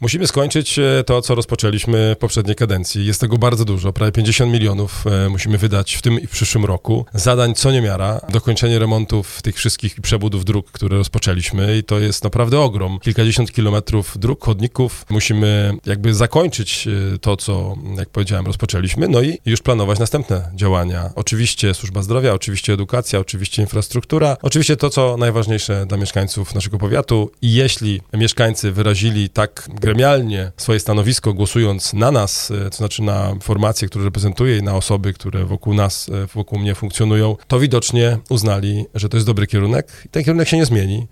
Musimy skończyć to, co rozpoczęliśmy w poprzedniej kadencji. Jest tego bardzo dużo, prawie 50 milionów musimy wydać w tym i w przyszłym roku. Zadań co niemiara, dokończenie remontów tych wszystkich przebudów dróg, które rozpoczęliśmy i to jest naprawdę ogrom. Kilkadziesiąt kilometrów dróg, chodników. Musimy jakby zakończyć to, co, jak powiedziałem, rozpoczęliśmy, no i już planować następne działania. Oczywiście służba zdrowia, oczywiście edukacja, oczywiście infrastruktura, oczywiście to, co najważniejsze dla mieszkańców naszego powiatu i jeśli mieszkańcy wyrazili tak gremialnie swoje stanowisko, głosując na nas, to znaczy na formacje, które reprezentuję i na osoby, które wokół nas, wokół mnie funkcjonują, to widocznie uznali, że to jest dobry kierunek i ten kierunek się nie zmieni.